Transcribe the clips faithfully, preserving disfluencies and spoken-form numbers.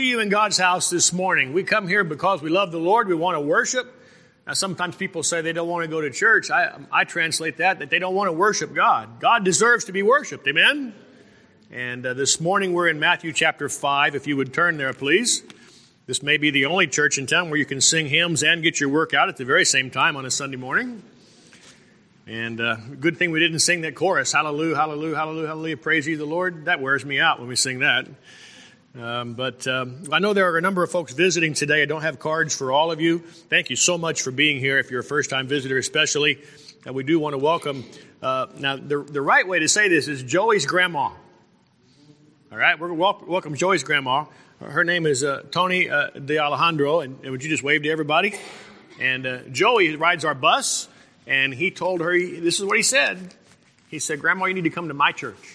You in God's house this morning. We come here because we love the Lord. We want to worship. Now, sometimes people say they don't want to go to church. I, I translate that, that they don't want to worship God. God deserves to be worshiped. Amen? And uh, this morning we're in Matthew chapter five. If you would turn there, please. This may be the only church in town where you can sing hymns and get your work out at the very same time on a Sunday morning. And uh, good thing we didn't sing that chorus. Hallelujah, hallelujah, hallelujah, hallelujah. Praise ye the Lord. That wears me out when we sing that. Um, but um, I know there are a number of folks visiting today. I don't have cards for all of you. Thank you so much for being here. If you're a first-time visitor especially, and we do want to welcome. Uh, now, the, the right way to say this is Joey's grandma. All right, we're going to welcome Joey's grandma. Her name is uh, Tony uh, de Alejandro, and, and would you just wave to everybody? And uh, Joey rides our bus, and he told her, he, this is what he said. He said, Grandma, you need to come to my church.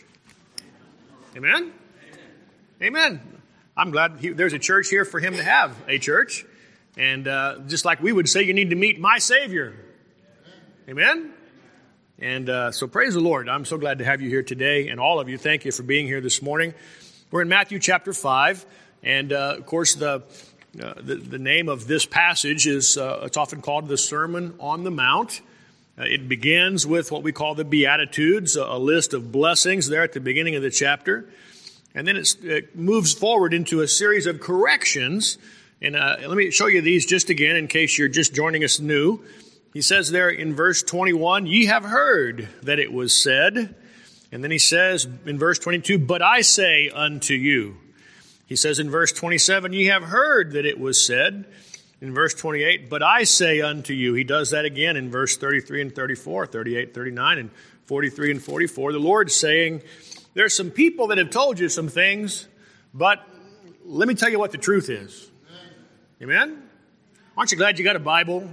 Amen? Amen. I'm glad he, there's a church here for him to have a church. And uh, just like we would say, you need to meet my Savior. Amen? And uh, so praise the Lord. I'm so glad to have you here today. And all of you, thank you for being here this morning. We're in Matthew chapter five. And uh, of course, the, uh, the the name of this passage is, uh, it's often called the Sermon on the Mount. Uh, it begins with what we call the Beatitudes, a, a list of blessings there at the beginning of the chapter. And then it's, it moves forward into a series of corrections. And uh, let me show you these just again in case you're just joining us new. He says there in verse twenty-one, ye have heard that it was said. And then he says in verse twenty-two, but I say unto you. He says in verse twenty-seven, ye have heard that it was said. In verse twenty-eight, but I say unto you. He does that again in verse thirty-three and thirty-four, thirty-eight, thirty-nine, and forty-three and forty-four. The Lord's saying, there's some people that have told you some things, but let me tell you what the truth is. Amen? Aren't you glad you got a Bible?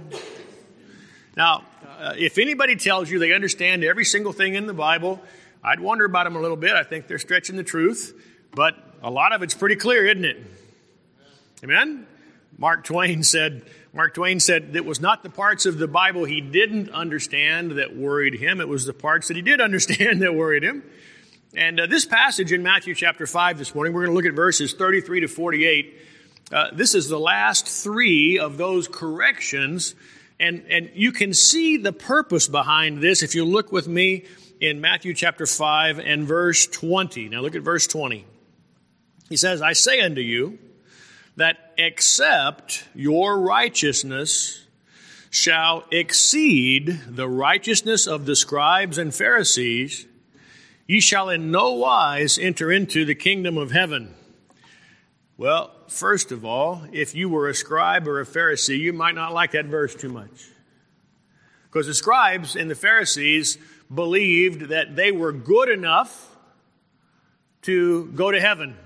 Now, uh, if anybody tells you they understand every single thing in the Bible, I'd wonder about them a little bit. I think they're stretching the truth, but a lot of it's pretty clear, isn't it? Amen? Mark Twain said, Mark Twain said it was not the parts of the Bible he didn't understand that worried him. It was the parts that he did understand that worried him. And uh, this passage in Matthew chapter five this morning, we're going to look at verses thirty-three to forty-eight. Uh, this is the last three of those corrections. And, and you can see the purpose behind this if you look with me in Matthew chapter five and verse twenty. Now look at verse twenty. He says, I say unto you that except your righteousness shall exceed the righteousness of the scribes and Pharisees, ye shall in no wise enter into the kingdom of heaven. Well, first of all, if you were a scribe or a Pharisee, you might not like that verse too much. Because the scribes and the Pharisees believed that they were good enough to go to heaven.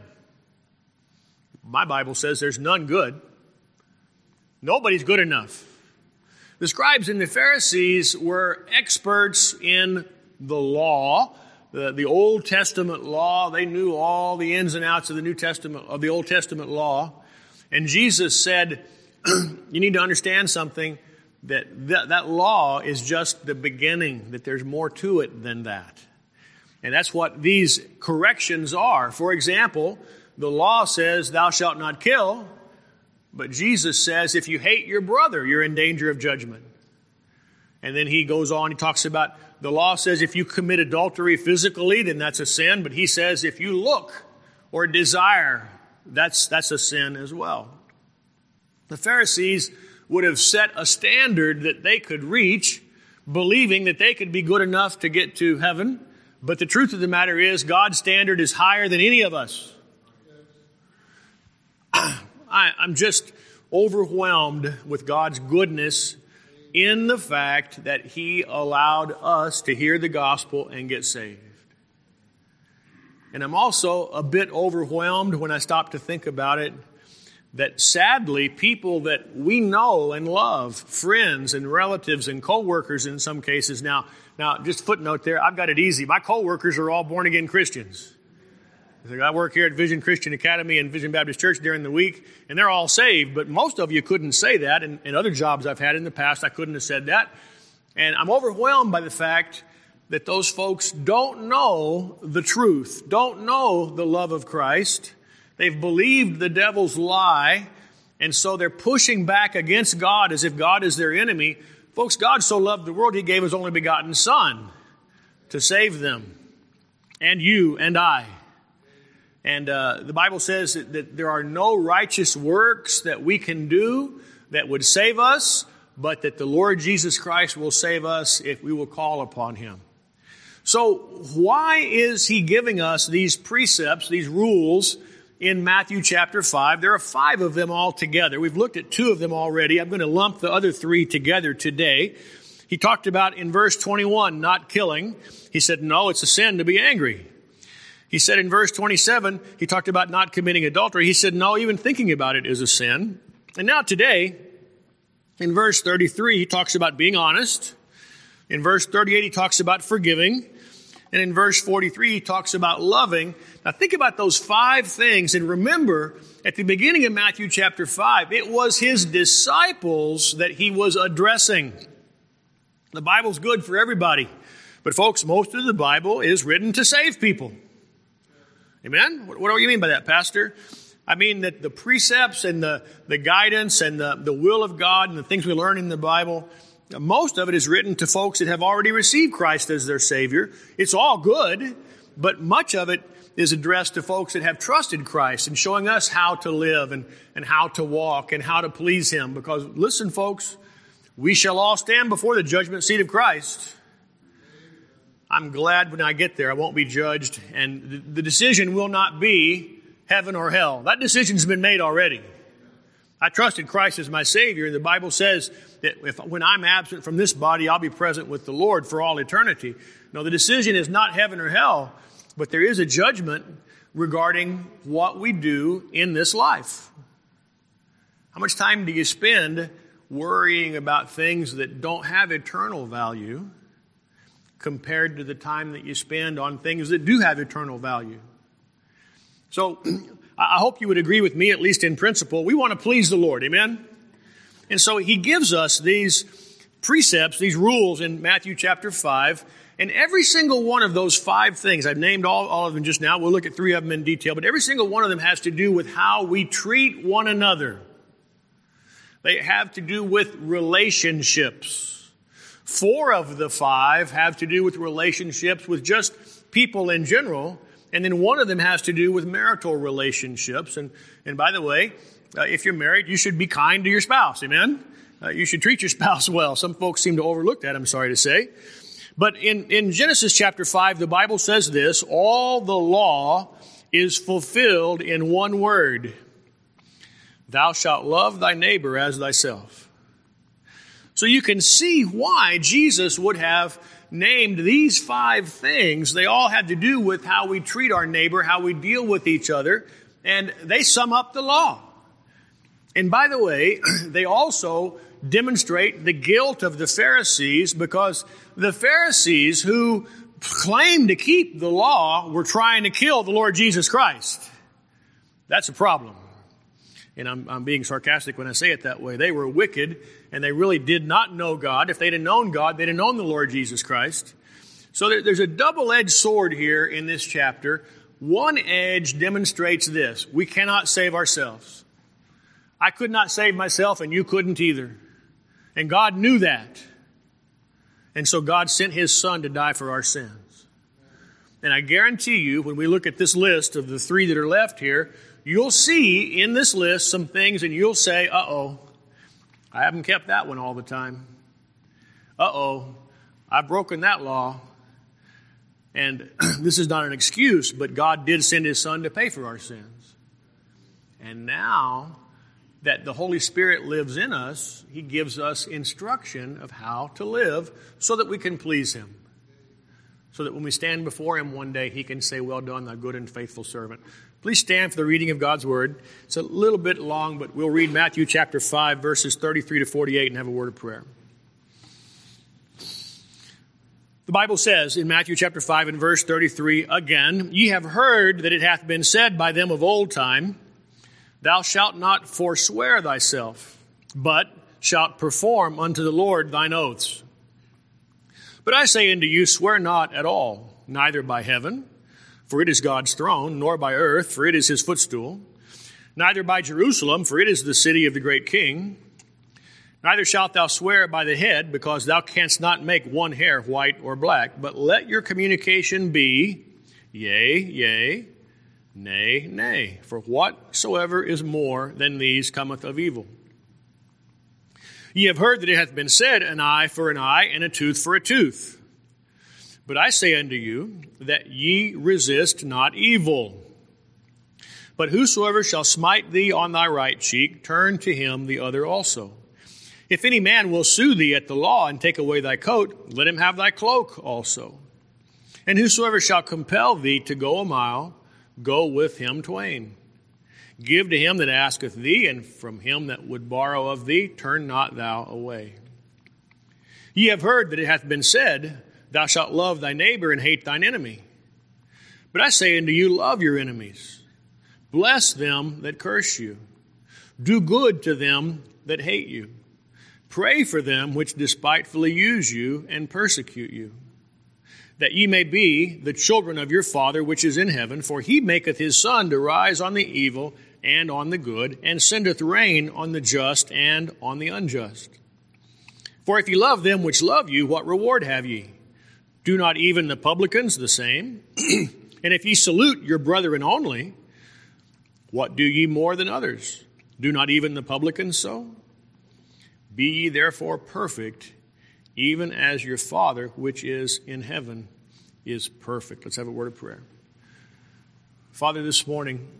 My Bible says there's none good. Nobody's good enough. The scribes and the Pharisees were experts in the law. The, the Old Testament law, they knew all the ins and outs of the New Testament, of the Old Testament law. And Jesus said, you need to understand something, that, that that law is just the beginning, that there's more to it than that. And that's what these corrections are. For example, the law says, thou shalt not kill, but Jesus says, if you hate your brother, you're in danger of judgment. And then he goes on, he talks about, the law says if you commit adultery physically, then that's a sin. But he says if you look or desire, that's, that's a sin as well. The Pharisees would have set a standard that they could reach, believing that they could be good enough to get to heaven. But the truth of the matter is God's standard is higher than any of us. I, I'm just overwhelmed with God's goodness in the fact that He allowed us to hear the gospel and get saved. And I'm also a bit overwhelmed when I stop to think about it, that sadly, people that we know and love, friends and relatives and co-workers in some cases. Now, now just footnote there, I've got it easy. My co-workers are all born-again Christians. I work here at Vision Christian Academy and Vision Baptist Church during the week, and they're all saved. But most of you couldn't say that. And, and other jobs I've had in the past, I couldn't have said that. And I'm overwhelmed by the fact that those folks don't know the truth, don't know the love of Christ, They've believed the devil's lie, and so they're pushing back against God as if God is their enemy. Folks, God so loved the world, He gave His only begotten Son to save them, and you and I. And uh, the Bible says that, that there are no righteous works that we can do that would save us, but that the Lord Jesus Christ will save us if we will call upon Him. So why is He giving us these precepts, these rules in Matthew chapter five? There are five of them all together. We've looked at two of them already. I'm going to lump the other three together today. He talked about in verse twenty-one, not killing. He said, no, it's a sin to be angry. He said in verse twenty-seven, he talked about not committing adultery. He said, no, even thinking about it is a sin. And now today, in verse thirty-three, he talks about being honest. In verse thirty-eight, he talks about forgiving. And in verse forty-three, he talks about loving. Now think about those five things. And remember, at the beginning of Matthew chapter five, it was His disciples that He was addressing. The Bible's good for everybody. But folks, most of the Bible is written to save people. Amen? What, what do you mean by that, Pastor? I mean that the precepts and the, the guidance and the, the will of God and the things we learn in the Bible, most of it is written to folks that have already received Christ as their Savior. It's all good, but much of it is addressed to folks that have trusted Christ and showing us how to live and, and how to walk and how to please Him. Because listen, folks, we shall all stand before the judgment seat of Christ. I'm glad when I get there I won't be judged, and the decision will not be heaven or hell. That decision's been made already. I trusted Christ as my Savior, and the Bible says that if when I'm absent from this body, I'll be present with the Lord for all eternity. No, the decision is not heaven or hell, but there is a judgment regarding what we do in this life. How much time do you spend worrying about things that don't have eternal value compared to the time that you spend on things that do have eternal value? So I hope you would agree with me, at least in principle. We want to please the Lord, amen? And so He gives us these precepts, these rules in Matthew chapter five, and every single one of those five things, I've named all, all of them just now, we'll look at three of them in detail, but every single one of them has to do with how we treat one another. They have to do with relationships. Four of the five have to do with relationships with just people in general, and then one of them has to do with marital relationships. And, and by the way, uh, if you're married, you should be kind to your spouse, amen? Uh, you should treat your spouse well. Some folks seem to overlook that, I'm sorry to say. But in, in Genesis chapter five, the Bible says this: all the law is fulfilled in one word. Thou shalt love thy neighbor as thyself. So you can see why Jesus would have named these five things. They all had to do with how we treat our neighbor, how we deal with each other, and they sum up the law. And by the way, they also demonstrate the guilt of the Pharisees, because the Pharisees who claimed to keep the law were trying to kill the Lord Jesus Christ. That's a problem. And I'm, I'm being sarcastic when I say it that way. They were wicked, and they really did not know God. If they'd have known God, they'd have known the Lord Jesus Christ. So there, there's a double-edged sword here in this chapter. One edge demonstrates this: we cannot save ourselves. I could not save myself, and you couldn't either. And God knew that. And so God sent His Son to die for our sins. And I guarantee you, when we look at this list of the three that are left here, you'll see in this list some things, and you'll say, uh-oh, I haven't kept that one all the time. Uh-oh, I've broken that law. And this is not an excuse, but God did send His Son to pay for our sins. And now that the Holy Spirit lives in us, He gives us instruction of how to live so that we can please Him. So that when we stand before Him one day, He can say, well done, thou good and faithful servant. Please stand for the reading of God's Word. It's a little bit long, but we'll read Matthew chapter five, verses thirty-three to forty-eight, and have a word of prayer. The Bible says in Matthew chapter five and verse thirty-three, again, ye have heard that it hath been said by them of old time, thou shalt not forswear thyself, but shalt perform unto the Lord thine oaths. But I say unto you, swear not at all, neither by heaven, for it is God's throne, nor by earth, for it is his footstool, neither by Jerusalem, for it is the city of the great king. Neither shalt thou swear by the head, because thou canst not make one hair white or black. But let your communication be, yea, yea, nay, nay. For whatsoever is more than these cometh of evil. Ye have heard that it hath been said, an eye for an eye, and a tooth for a tooth. But I say unto you, that ye resist not evil. But whosoever shall smite thee on thy right cheek, turn to him the other also. If any man will sue thee at the law and take away thy coat, let him have thy cloak also. And whosoever shall compel thee to go a mile, go with him twain. Give to him that asketh thee, and from him that would borrow of thee, turn not thou away. Ye have heard that it hath been said, thou shalt love thy neighbor and hate thine enemy. But I say unto you, love your enemies. Bless them that curse you. Do good to them that hate you. Pray for them which despitefully use you and persecute you, that ye may be the children of your Father which is in heaven, for he maketh his sun to rise on the evil and on the good, and sendeth rain on the just and on the unjust. For if ye love them which love you, what reward have ye? Do not even the publicans the same? And if ye salute your brethren only, what do ye more than others? Do not even the publicans so? Be ye therefore perfect, even as your Father which is in heaven is perfect. Let's have a word of prayer. Father, this morning,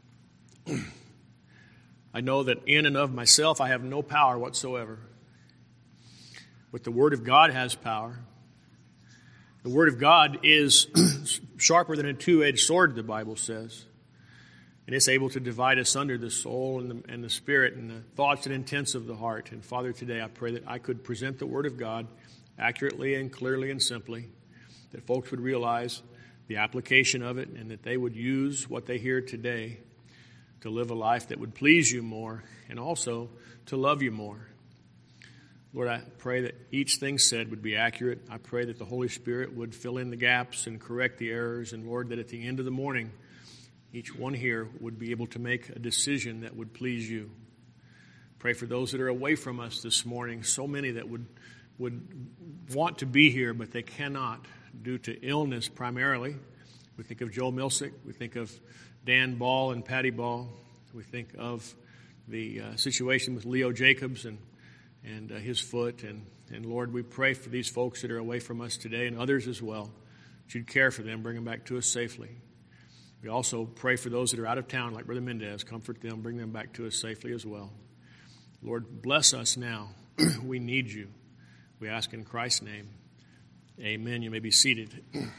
I know that in and of myself I have no power whatsoever. But the Word of God has power. The Word of God is sharper than a two-edged sword, the Bible says. And it's able to divide asunder the soul and the, and the spirit and the thoughts and intents of the heart. And Father, today I pray that I could present the Word of God accurately and clearly and simply, that folks would realize the application of it and that they would use what they hear today to live a life that would please you more and also to love you more. Lord, I pray that each thing said would be accurate. I pray that the Holy Spirit would fill in the gaps and correct the errors. And Lord, that at the end of the morning, each one here would be able to make a decision that would please you. Pray for those that are away from us this morning, so many that would, would want to be here, but they cannot due to illness primarily. We think of Joe Milsick. We think of Dan Ball and Patty Ball. We think of the uh, situation with Leo Jacobs and, and uh, his foot. And, and Lord, we pray for these folks that are away from us today and others as well, that you'd care for them, bring them back to us safely. We also pray for those that are out of town, like Brother Mendez. Comfort them, bring them back to us safely as well. Lord, bless us now. We need you. We ask in Christ's name. Amen. You may be seated.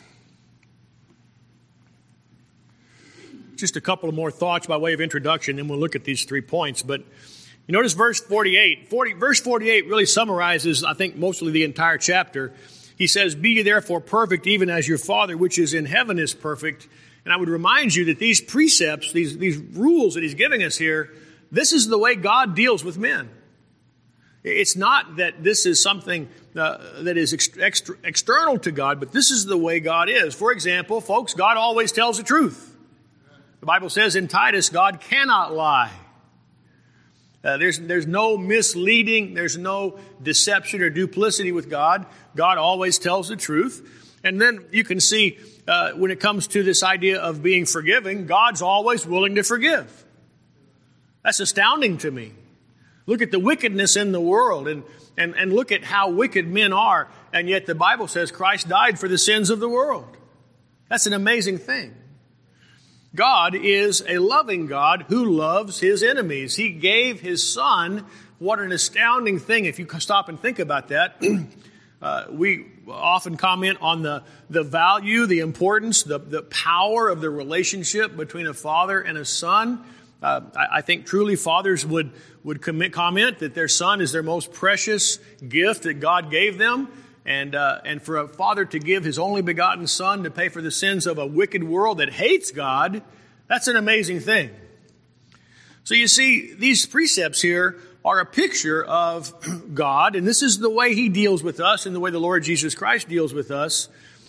Just a couple of more thoughts by way of introduction, then we'll look at these three points. But you notice verse forty-eight. forty, verse forty-eight really summarizes, I think, mostly the entire chapter. He says, be ye therefore perfect, even as your Father which is in heaven is perfect. And I would remind you that these precepts, these, these rules that he's giving us here, this is the way God deals with men. It's not that this is something uh, that is ex- extra, external to God, but this is the way God is. For example, folks, God always tells the truth. The Bible says in Titus, God cannot lie. Uh, there's, there's no misleading, there's no deception or duplicity with God. God always tells the truth. And then you can see uh, when it comes to this idea of being forgiving, God's always willing to forgive. That's astounding to me. Look at the wickedness in the world and, and, and look at how wicked men are. And yet the Bible says Christ died for the sins of the world. That's an amazing thing. God is a loving God who loves his enemies. He gave his Son. What an astounding thing if you stop and think about that. uh, we often comment on the, the value, the importance, the, the power of the relationship between a father and a son. Uh, I, I think truly fathers would, would commit, comment that their son is their most precious gift that God gave them. And, uh, and for a father to give his only begotten son to pay for the sins of a wicked world that hates God, that's an amazing thing. So you see, these precepts here are a picture of God, and this is the way he deals with us and the way the Lord Jesus Christ deals with us.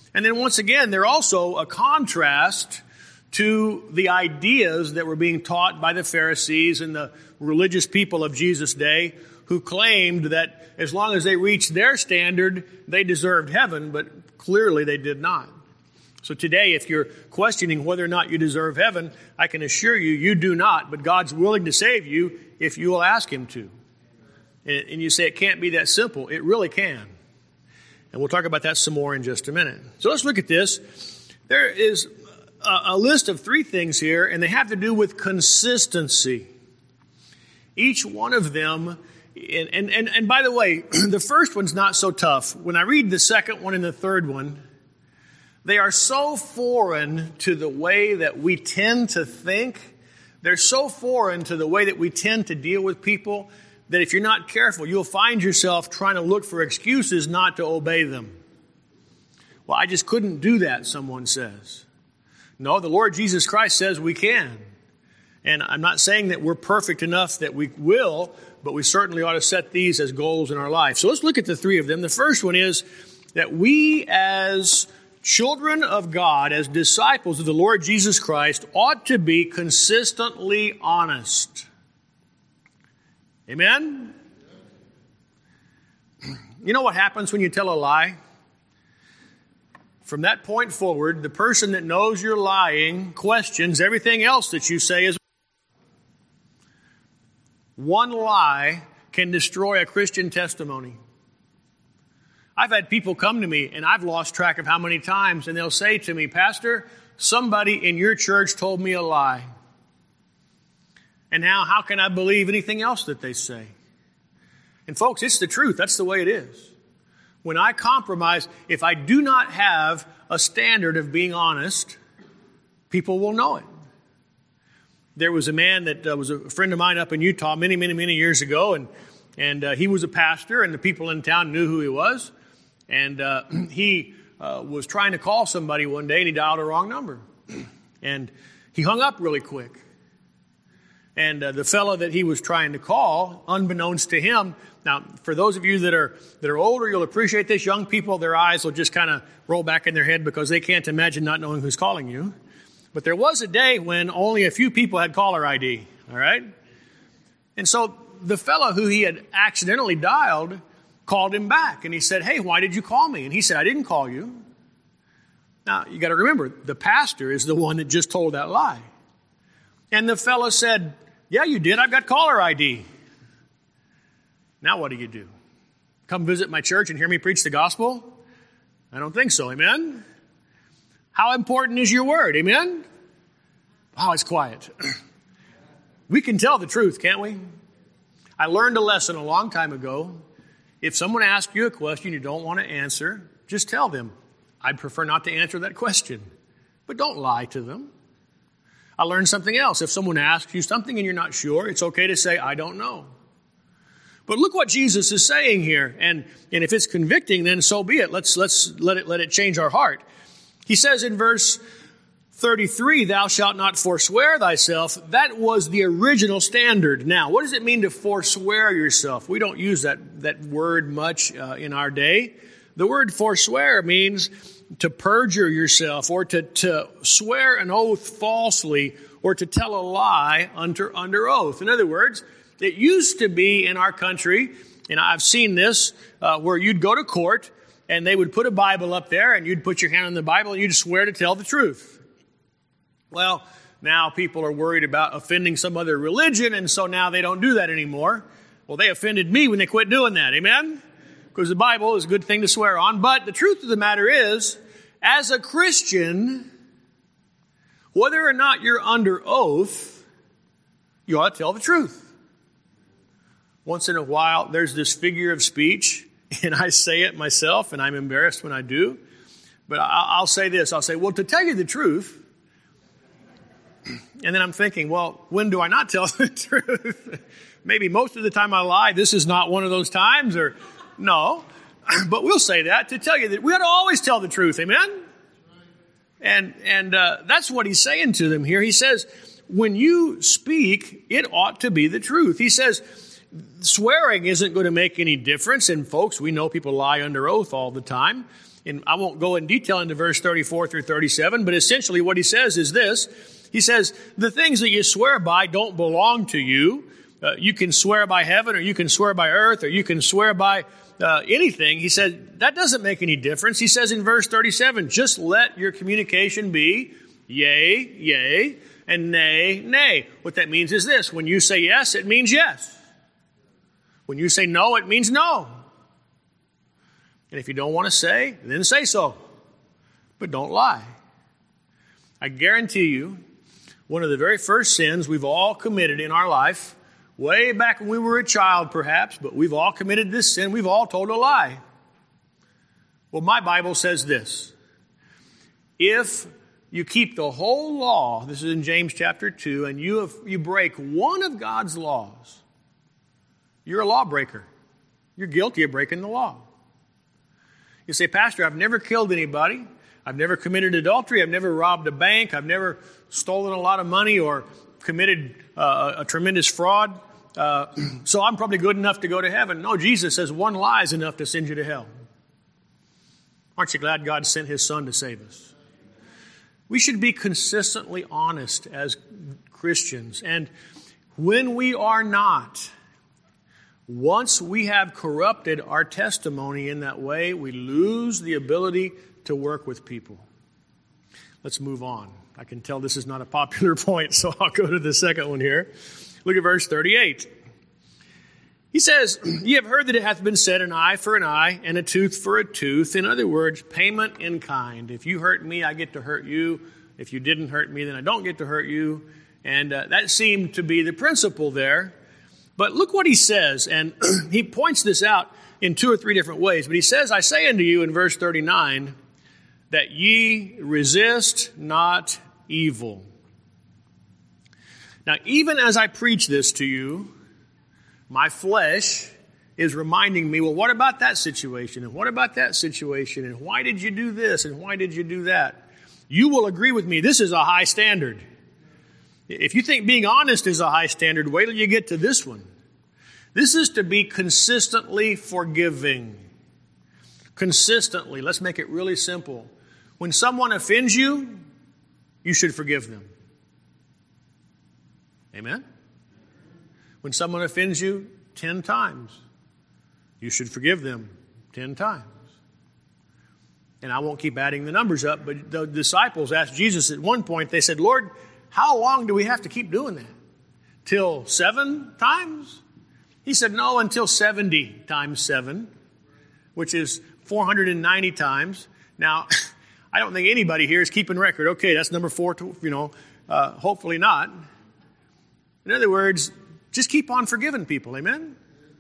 And then once again, they're also a contrast to the ideas that were being taught by the Pharisees and the religious people of Jesus' day, who claimed that as long as they reached their standard, they deserved heaven, but clearly they did not. So today, if you're questioning whether or not you deserve heaven, I can assure you, you do not, but God's willing to save you if you will ask Him to. And you say it can't be that simple. It really can. And we'll talk about that some more in just a minute. So let's look at this. There is a, a list of three things here, and they have to do with consistency. Each one of them, and, and, and, and by the way, the first one's not so tough. When I read the second one and the third one, they are so foreign to the way that we tend to think. They're so foreign to the way that we tend to deal with people that if you're not careful, you'll find yourself trying to look for excuses not to obey them. Well, I just couldn't do that, someone says. No, the Lord Jesus Christ says we can. And I'm not saying that we're perfect enough that we will, but we certainly ought to set these as goals in our life. So let's look at the three of them. The first one is that we as children of God, as disciples of the Lord Jesus Christ, ought to be consistently honest. Amen? You know what happens when you tell a lie? From that point forward, the person that knows you're lying questions everything else that you say is. One lie can destroy a Christian testimony. I've had people come to me, and I've lost track of how many times, and they'll say to me, Pastor, somebody in your church told me a lie. And now how can I believe anything else that they say? And folks, it's the truth. That's the way it is. When I compromise, if I do not have a standard of being honest, people will know it. There was a man that uh, was a friend of mine up in Utah many, many, many years ago, and, and uh, he was a pastor, and the people in town knew who he was. And uh, he uh, was trying to call somebody one day, and he dialed a wrong number. And he hung up really quick. And uh, the fellow that he was trying to call, unbeknownst to him, now, for those of you that are that are older, you'll appreciate this. Young people, their eyes will just kind of roll back in their head because they can't imagine not knowing who's calling you. But there was a day when only a few people had caller I D, all right? And so the fellow who he had accidentally dialed called him back, and he said, hey, why did you call me? And he said, I didn't call you. Now, you got to remember, the pastor is the one that just told that lie. And the fellow said, yeah, you did. I've got caller I D. Now what do you do? Come visit my church and hear me preach the gospel? I don't think so, amen? How important is your word, amen? Wow, it's quiet. We can tell the truth, can't we? I learned a lesson a long time ago. If someone asks you a question you don't want to answer, just tell them, I'd prefer not to answer that question. But don't lie to them. I learned something else. If someone asks you something and you're not sure, it's okay to say, I don't know. But look what Jesus is saying here. And, and if it's convicting, then so be it. Let's, let's let it, let it change our heart. He says in verse thirty-three, thou shalt not forswear thyself. That was the original standard. Now, what does it mean to forswear yourself? We don't use that, that word much uh, in our day. The word forswear means to perjure yourself, or to, to swear an oath falsely, or to tell a lie under, under oath. In other words, it used to be in our country, and I've seen this, uh, where you'd go to court, and they would put a Bible up there, and you'd put your hand on the Bible, and you'd swear to tell the truth. Well, now people are worried about offending some other religion, and so now they don't do that anymore. Well, they offended me when they quit doing that, amen? Because the Bible is a good thing to swear on. But the truth of the matter is, as a Christian, whether or not you're under oath, you ought to tell the truth. Once in a while, there's this figure of speech, and I say it myself, and I'm embarrassed when I do. But I'll say this. I'll say, well, to tell you the truth. And then I'm thinking, well, when do I not tell the truth? Maybe most of the time I lie. This is not one of those times, or no. But we'll say that to tell you that we ought to always tell the truth. Amen? And, and uh, that's what he's saying to them here. He says, when you speak, it ought to be the truth. He says, swearing isn't going to make any difference. And folks, we know people lie under oath all the time. And I won't go in detail into verse thirty-four through thirty-seven, but essentially what he says is this. He says, the things that you swear by don't belong to you. Uh, you can swear by heaven, or you can swear by earth, or you can swear by uh, anything. He said, that doesn't make any difference. He says in verse thirty-seven, just let your communication be yea, yea, and nay, nay. What that means is this. When you say yes, it means yes. When you say no, it means no. And if you don't want to say, then say so. But don't lie. I guarantee you, one of the very first sins we've all committed in our life, way back when we were a child perhaps, but we've all committed this sin, we've all told a lie. Well, my Bible says this. If you keep the whole law, this is in James chapter two, and you have, you break one of God's laws, you're a lawbreaker. You're guilty of breaking the law. You say, Pastor, I've never killed anybody. I've never committed adultery. I've never robbed a bank. I've never stolen a lot of money or committed uh, a tremendous fraud. Uh, so I'm probably good enough to go to heaven. No, Jesus says one lie is enough to send you to hell. Aren't you glad God sent His Son to save us? We should be consistently honest as Christians. And when we are not, once we have corrupted our testimony in that way, we lose the ability to work with people. Let's move on. I can tell this is not a popular point, so I'll go to the second one here. Look at verse thirty-eight. He says, ye have heard that it hath been said, an eye for an eye, and a tooth for a tooth. In other words, payment in kind. If you hurt me, I get to hurt you. If you didn't hurt me, then I don't get to hurt you. And uh, that seemed to be the principle there. But look what he says, and he points this out in two or three different ways. But he says, I say unto you in verse thirty-nine, that ye resist not evil. Now, even as I preach this to you, my flesh is reminding me, well, what about that situation? And what about that situation? And why did you do this? And why did you do that? You will agree with me, this is a high standard. If you think being honest is a high standard, wait till you get to this one. This is to be consistently forgiving. Consistently. Let's make it really simple. When someone offends you, you should forgive them. Amen? When someone offends you ten times, you should forgive them ten times. And I won't keep adding the numbers up, but the disciples asked Jesus at one point, they said, Lord, how long do we have to keep doing that? Till seven times? He said, no, until seventy times seven, which is four hundred ninety times. Now, I don't think anybody here is keeping record. Okay, that's number four, you know, uh, hopefully not. In other words, just keep on forgiving people, amen?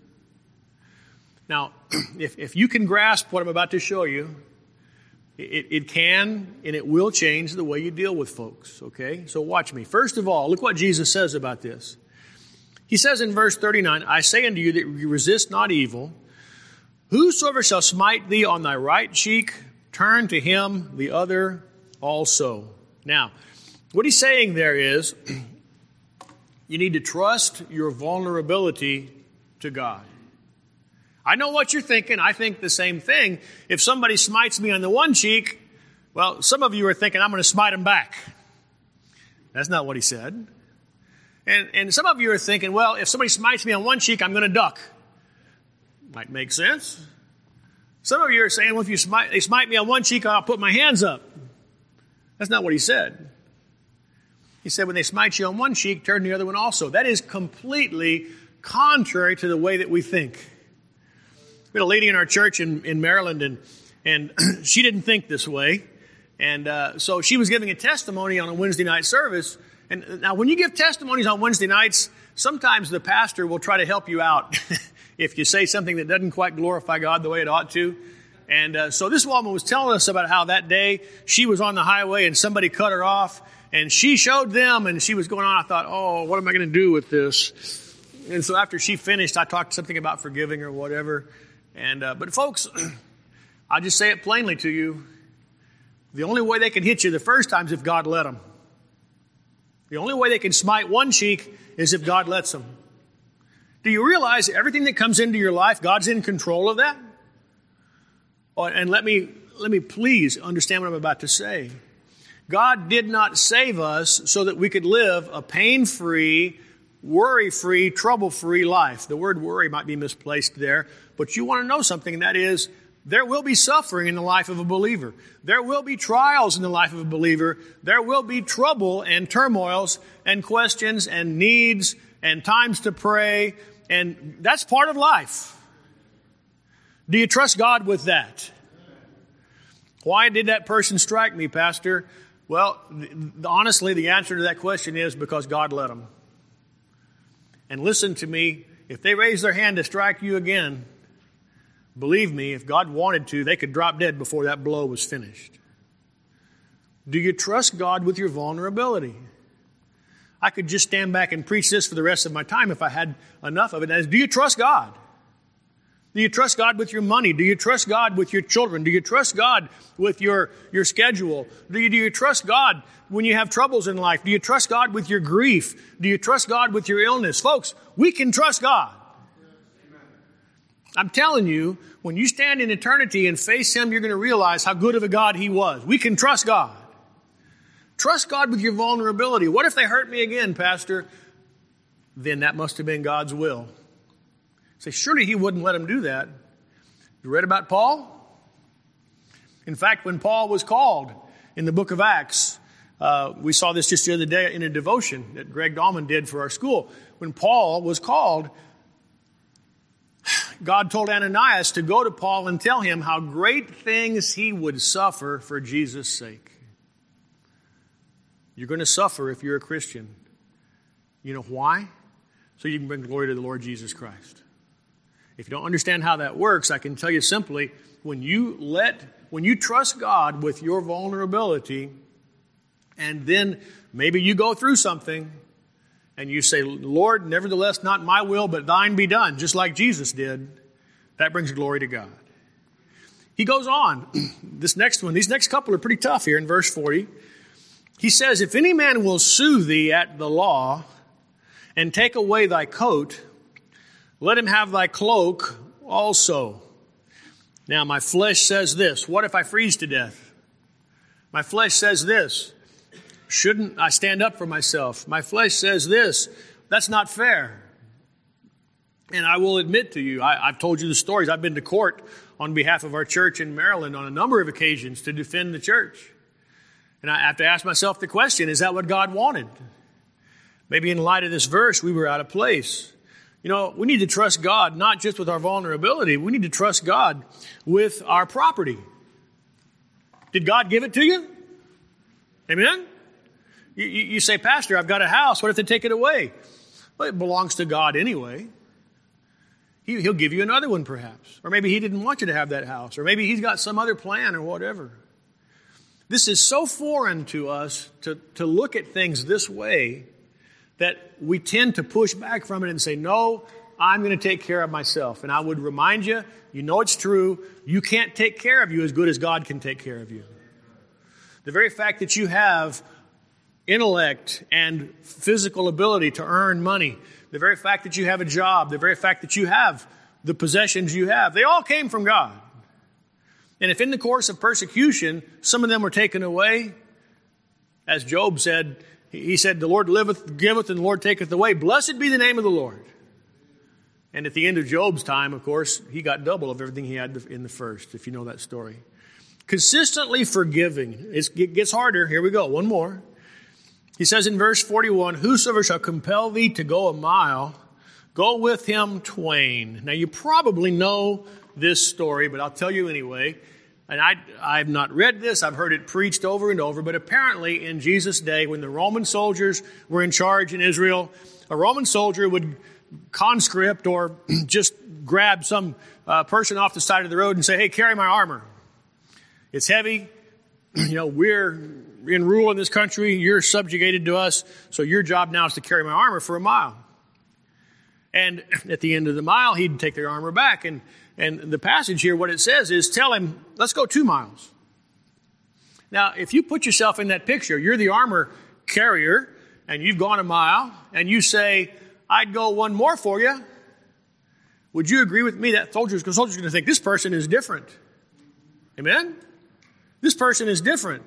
Now, if, if you can grasp what I'm about to show you, it, it can and it will change the way you deal with folks, okay? So watch me. First of all, look what Jesus says about this. He says in verse thirty-nine, I say unto you that you resist not evil. Whosoever shall smite thee on thy right cheek, turn to him the other also. Now, what he's saying there is, you need to trust your vulnerability to God. I know what you're thinking. I think the same thing. If somebody smites me on the one cheek, well, some of you are thinking, I'm going to smite him back. That's not what he said. And, and some of you are thinking, well, if somebody smites me on one cheek, I'm going to duck. Might make sense. Some of you are saying, well, if you smite, they smite me on one cheek, I'll put my hands up. That's not what he said. He said, when they smite you on one cheek, turn the other one also. That is completely contrary to the way that we think. We had a lady in our church in, in Maryland, and, and she didn't think this way. And uh, so she was giving a testimony on a Wednesday night service. And now when you give testimonies on Wednesday nights, sometimes the pastor will try to help you out if you say something that doesn't quite glorify God the way it ought to. And uh, so this woman was telling us about how that day she was on the highway and somebody cut her off. And she showed them, and she was going on. I thought, oh, what am I going to do with this? And so after she finished, I talked something about forgiving or whatever. And uh, but folks, I'll just say it plainly to you. The only way they can hit you the first time is if God let them. The only way they can smite one cheek is if God lets them. Do you realize everything that comes into your life, God's in control of that? Oh, and let me let me please understand what I'm about to say. God did not save us so that we could live a pain-free, worry-free, trouble-free life. The word worry might be misplaced there, but you want to know something, and that is there will be suffering in the life of a believer. There will be trials in the life of a believer. There will be trouble and turmoils and questions and needs and times to pray, and that's part of life. Do you trust God with that? Why did that person strike me, Pastor? Well, th- honestly, the answer to that question is because God let them. And listen to me, if they raise their hand to strike you again, believe me, if God wanted to, they could drop dead before that blow was finished. Do you trust God with your vulnerability? I could just stand back and preach this for the rest of my time if I had enough of it. That is, do you trust God? Do you trust God with your money? Do you trust God with your children? Do you trust God with your, your schedule? Do you, do you trust God when you have troubles in life? Do you trust God with your grief? Do you trust God with your illness? Folks, we can trust God. I'm telling you, when you stand in eternity and face Him, you're going to realize how good of a God He was. We can trust God. Trust God with your vulnerability. What if they hurt me again, Pastor? Then that must have been God's will. Say, surely He wouldn't let him do that. You read about Paul? In fact, when Paul was called in the book of Acts, uh, we saw this just the other day in a devotion that Greg Dahlman did for our school. When Paul was called, God told Ananias to go to Paul and tell him how great things he would suffer for Jesus' sake. You're going to suffer if you're a Christian. You know why? So you can bring glory to the Lord Jesus Christ. If you don't understand how that works, I can tell you simply, when you let, when you trust God with your vulnerability, and then maybe you go through something, and you say, Lord, nevertheless, not my will, but thine be done, just like Jesus did, that brings glory to God. He goes on. This next one, these next couple are pretty tough here in verse forty. He says, if any man will sue thee at the law and take away thy coat, let him have thy cloak also. Now, my flesh says this. What if I freeze to death? My flesh says this. Shouldn't I stand up for myself? My flesh says this. That's not fair. And I will admit to you, I, I've told you the stories. I've been to court on behalf of our church in Maryland on a number of occasions to defend the church. And I have to ask myself the question, is that what God wanted? Maybe in light of this verse, we were out of place. You know, we need to trust God not just with our vulnerability. We need to trust God with our property. Did God give it to you? Amen? You, you, you say, Pastor, I've got a house. What if they take it away? Well, it belongs to God anyway. He, he'll give you another one perhaps. Or maybe He didn't want you to have that house. Or maybe He's got some other plan or whatever. This is so foreign to us to, to look at things this way that we tend to push back from it and say, no, I'm going to take care of myself. And I would remind you, you know it's true, you can't take care of you as good as God can take care of you. The very fact that you have intellect and physical ability to earn money, the very fact that you have a job, the very fact that you have the possessions you have, they all came from God. And if in the course of persecution, some of them were taken away, as Job said, he said, the Lord liveth, giveth, and the Lord taketh away. Blessed be the name of the Lord. And at the end of Job's time, of course, he got double of everything he had in the first, if you know that story. Consistently forgiving. It's, it gets harder. Here we go. One more. He says in verse forty-one, whosoever shall compel thee to go a mile, go with him twain. Now, you probably know this story, but I'll tell you anyway. And I, I've not read this. I've heard it preached over and over. But apparently in Jesus' day, when the Roman soldiers were in charge in Israel, a Roman soldier would conscript or just grab some uh, person off the side of the road and say, hey, carry my armor. It's heavy. You know, we're in rule in this country. You're subjugated to us. So your job now is to carry my armor for a mile. And at the end of the mile, he'd take their armor back. And And the passage here, what it says is, tell him, let's go two miles. Now, if you put yourself in that picture, you're the armor carrier, and you've gone a mile, and you say, I'd go one more for you. Would you agree with me that soldier's, soldier's going to think, this person is different? Amen? This person is different.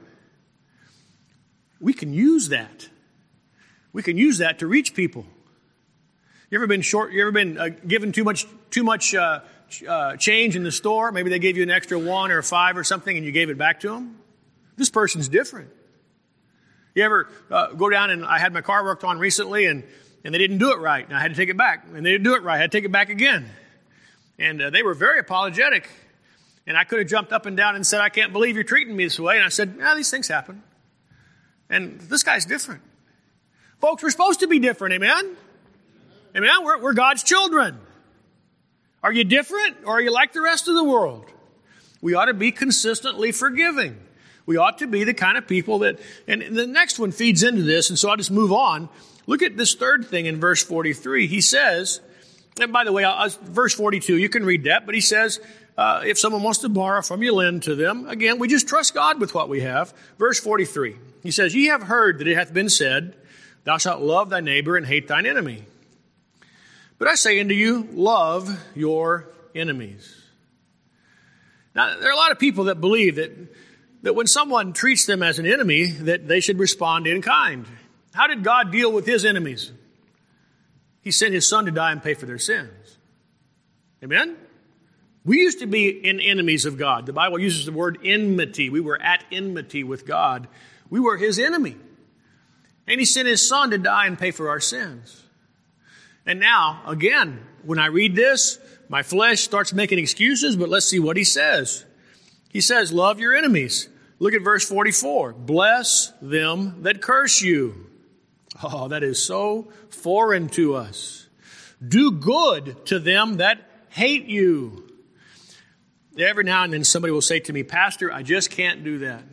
We can use that. We can use that to reach people. You ever been short? You ever been uh, given too much too much uh, uh, change in the store? Maybe they gave you an extra one or a five or something, and you gave it back to them. This person's different. You ever uh, go down and I had my car worked on recently, and and they didn't do it right, and I had to take it back, and they didn't do it right. I had to take it back again, and uh, they were very apologetic. And I could have jumped up and down and said, "I can't believe you're treating me this way." And I said, "Yeah, these things happen." And this guy's different. Folks, we're supposed to be different, amen? Amen? We're, we're God's children. Are you different, or are you like the rest of the world? We ought to be consistently forgiving. We ought to be the kind of people that, and the next one feeds into this, and so I'll just move on. Look at this third thing in verse forty-three. He says, and by the way, I'll, verse forty-two, you can read that, but he says, uh, if someone wants to borrow from you, lend to them. Again, we just trust God with what we have. Verse forty-three, he says, ye have heard that it hath been said, thou shalt love thy neighbor and hate thine enemy. But I say unto you, love your enemies. Now, there are a lot of people that believe that, that when someone treats them as an enemy, that they should respond in kind. How did God deal with his enemies? He sent his son to die and pay for their sins. Amen? We used to be in enemies of God. The Bible uses the word enmity. We were at enmity with God. We were his enemy. And he sent his son to die and pay for our sins. And now, again, when I read this, my flesh starts making excuses, but let's see what he says. He says, love your enemies. Look at verse forty-four. Bless them that curse you. Oh, that is so foreign to us. Do good to them that hate you. Every now and then somebody will say to me, Pastor, I just can't do that.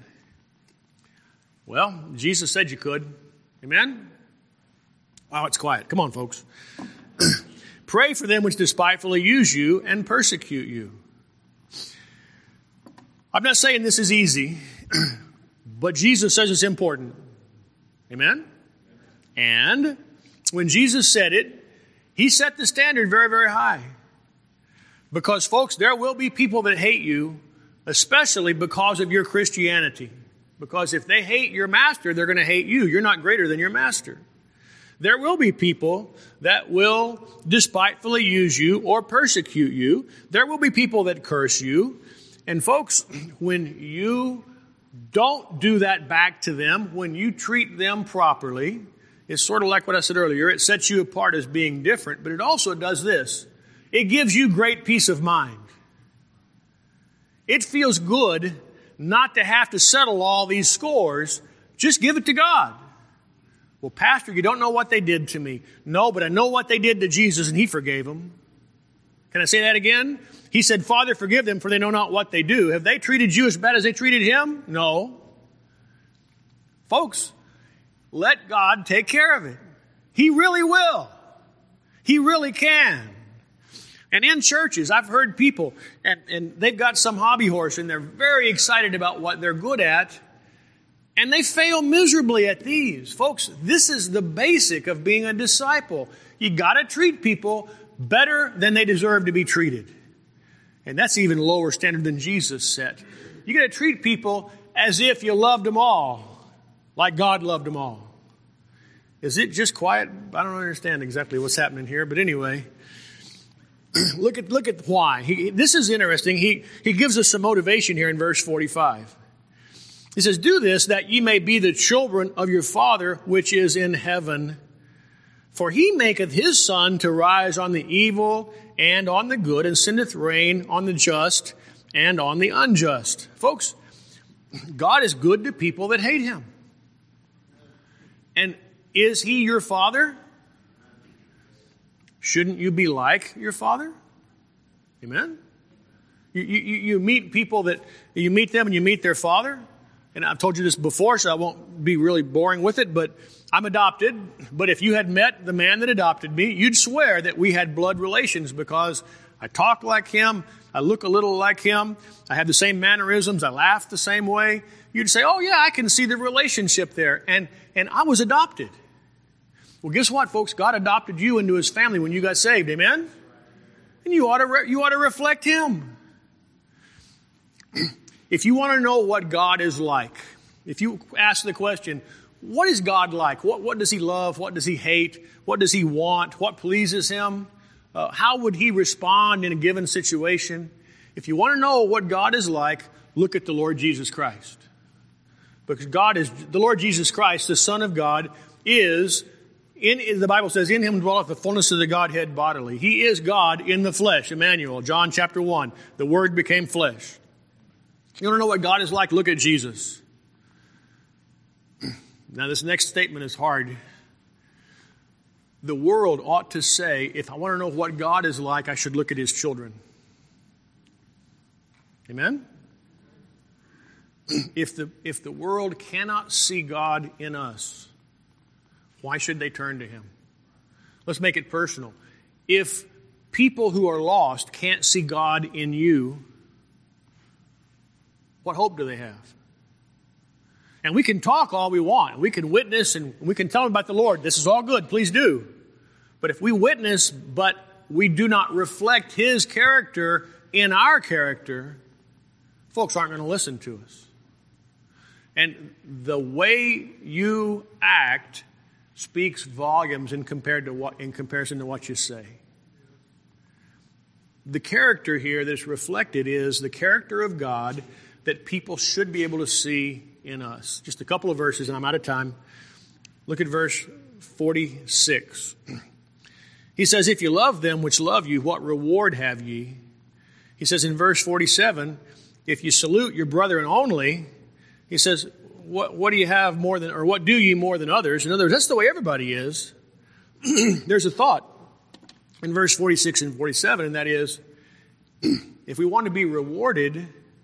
Well, Jesus said you could. Amen? Wow, it's quiet. Come on, folks. Pray for them which despitefully use you and persecute you. I'm not saying this is easy, but Jesus says it's important. Amen? And when Jesus said it, he set the standard very, very high. Because, folks, there will be people that hate you, especially because of your Christianity. Because if they hate your master, they're going to hate you. You're not greater than your master. There will be people that will despitefully use you or persecute you. There will be people that curse you. And folks, when you don't do that back to them, when you treat them properly, it's sort of like what I said earlier. It sets you apart as being different, but it also does this. It gives you great peace of mind. It feels good not to have to settle all these scores. Just give it to God. Well, Pastor, you don't know what they did to me. No, but I know what they did to Jesus, and he forgave them. Can I say that again? He said, Father, forgive them, for they know not what they do. Have they treated you as bad as they treated him? No. Folks, let God take care of it. He really will. He really can. And in churches, I've heard people, and, and they've got some hobby horse, and they're very excited about what they're good at, and they fail miserably at these. Folks, this is the basic of being a disciple. You got to treat people better than they deserve to be treated. And that's even lower standard than Jesus set. You got to treat people as if you loved them all, like God loved them all. Is it just quiet? I don't understand exactly what's happening here, but anyway, look at look at why. He, this is interesting. He he gives us some motivation here in verse forty-five. He says, do this that ye may be the children of your Father which is in heaven. For he maketh his sun to rise on the evil and on the good, and sendeth rain on the just and on the unjust. Folks, God is good to people that hate him. And is he your father? Shouldn't you be like your father? Amen? You, you, you meet people that, you meet them and you meet their father. And I've told you this before, so I won't be really boring with it, but I'm adopted. But if you had met the man that adopted me, you'd swear that we had blood relations because I talk like him, I look a little like him, I have the same mannerisms, I laugh the same way. You'd say, oh yeah, I can see the relationship there. And, and I was adopted. Well, guess what, folks? God adopted you into his family when you got saved, amen? And you ought to, re- you ought to reflect him. If you want to know what God is like, if you ask the question, what is God like? What, what does he love? What does he hate? What does he want? What pleases him? Uh, how would he respond in a given situation? If you want to know what God is like, look at the Lord Jesus Christ. Because God is, the Lord Jesus Christ, the Son of God, is, in the Bible says, in him dwelleth the fullness of the Godhead bodily. He is God in the flesh, Emmanuel, John chapter one. The Word became flesh. You want to know what God is like? Look at Jesus. Now, this next statement is hard. The world ought to say, if I want to know what God is like, I should look at his children. Amen? If the, if the world cannot see God in us, why should they turn to him? Let's make it personal. If people who are lost can't see God in you, what hope do they have? And we can talk all we want. We can witness and we can tell them about the Lord. This is all good. Please do. But if we witness, but we do not reflect his character in our character, folks aren't going to listen to us. And the way you act speaks volumes in compared to what, in comparison to what you say. The character here that's reflected is the character of God that people should be able to see in us. Just a couple of verses, and I'm out of time. Look at verse forty-six. He says, if you love them which love you, what reward have ye? He says in verse forty-seven, if you salute your brethren only, he says, what, what do you have more than, or what do ye more than others? In other words, that's the way everybody is. There's a thought in verse forty-six and forty-seven, and that is, if we want to be rewarded,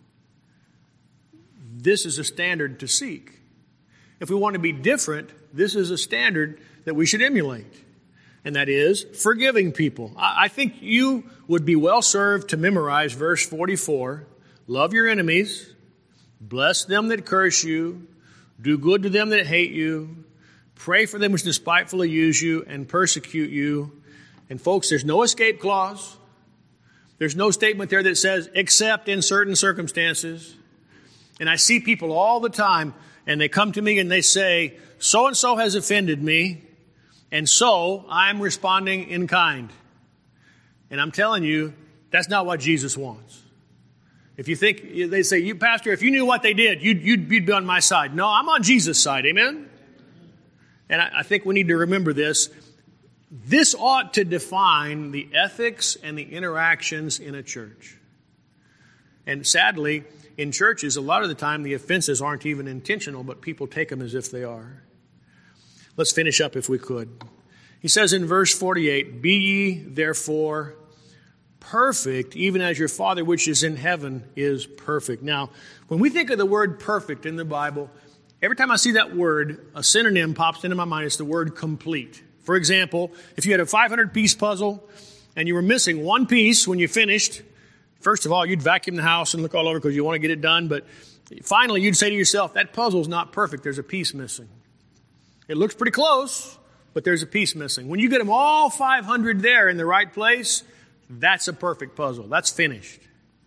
this is a standard to seek. If we want to be different, this is a standard that we should emulate. And that is forgiving people. I think you would be well served to memorize verse forty-four. Love your enemies. Bless them that curse you. Do good to them that hate you. Pray for them which despitefully use you and persecute you. And folks, there's no escape clause. There's no statement there that says, except in certain circumstances. And I see people all the time, and they come to me and they say, so-and-so has offended me, and so I'm responding in kind. And I'm telling you, that's not what Jesus wants. If you think, they say, you Pastor, if you knew what they did, you'd, you'd, you'd be on my side. No, I'm on Jesus' side, amen? And I, I think we need to remember this. This ought to define the ethics and the interactions in a church. And sadly, in churches, a lot of the time, the offenses aren't even intentional, but people take them as if they are. Let's finish up if we could. He says in verse forty-eight, be ye therefore perfect, even as your Father which is in heaven is perfect. Now, when we think of the word perfect in the Bible, every time I see that word, a synonym pops into my mind. It's the word complete. For example, if you had a five hundred piece puzzle and you were missing one piece when you finished, first of all, you'd vacuum the house and look all over because you want to get it done. But finally, you'd say to yourself, that puzzle's not perfect. There's a piece missing. It looks pretty close, but there's a piece missing. When you get them all five hundred there in the right place, that's a perfect puzzle. That's finished.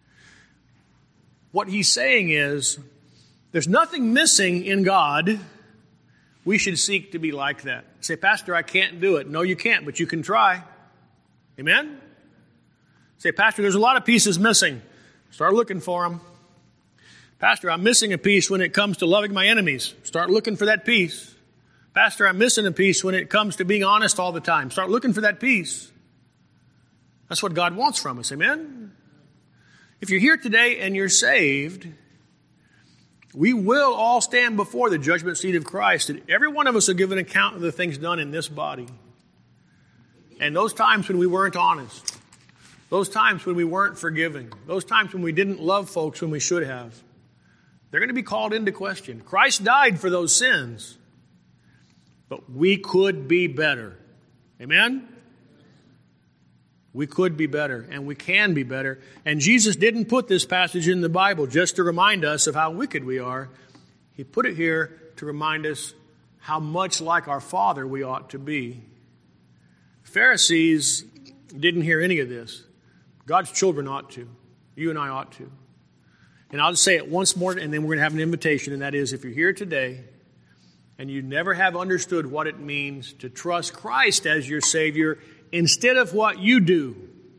What he's saying is, there's nothing missing in God. We should seek to be like that. Say, Pastor, I can't do it. No, you can't, but you can try. Amen? Say, Pastor, there's a lot of pieces missing. Start looking for them. Pastor, I'm missing a piece when it comes to loving my enemies. Start looking for that piece. Pastor, I'm missing a piece when it comes to being honest all the time. Start looking for that piece. That's what God wants from us. Amen? If you're here today and you're saved, we will all stand before the judgment seat of Christ. And every one of us will give an account of the things done in this body. And those times when we weren't honest, those times when we weren't forgiving, those times when we didn't love folks when we should have, they're going to be called into question. Christ died for those sins, but we could be better. Amen? We could be better, and we can be better. And Jesus didn't put this passage in the Bible just to remind us of how wicked we are. He put it here to remind us how much like our Father we ought to be. Pharisees didn't hear any of this. God's children ought to. You and I ought to. And I'll just say it once more, and then we're going to have an invitation, and that is, if you're here today and you never have understood what it means to trust Christ as your Savior instead of what you do,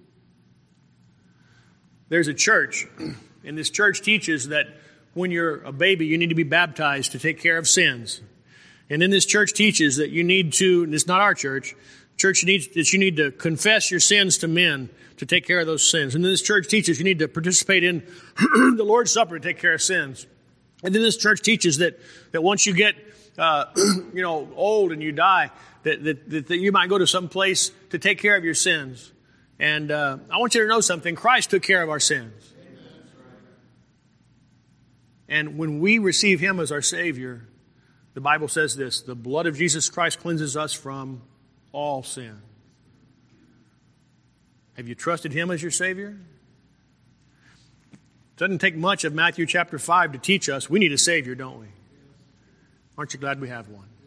there's a church, and this church teaches that when you're a baby, you need to be baptized to take care of sins. And then this church teaches that you need to, and it's not our church, church needs that you need to confess your sins to men to take care of those sins. And then this church teaches you need to participate in the Lord's Supper to take care of sins. And then this church teaches that, that once you get, uh, you know, old and you die, that, that, that, that you might go to some place to take care of your sins. And uh, I want you to know something. Christ took care of our sins. And when we receive Him as our Savior, the Bible says this, the blood of Jesus Christ cleanses us from all sin. Have you trusted Him as your Savior? It doesn't take much of Matthew chapter five to teach us we need a Savior, don't we? Aren't you glad we have one?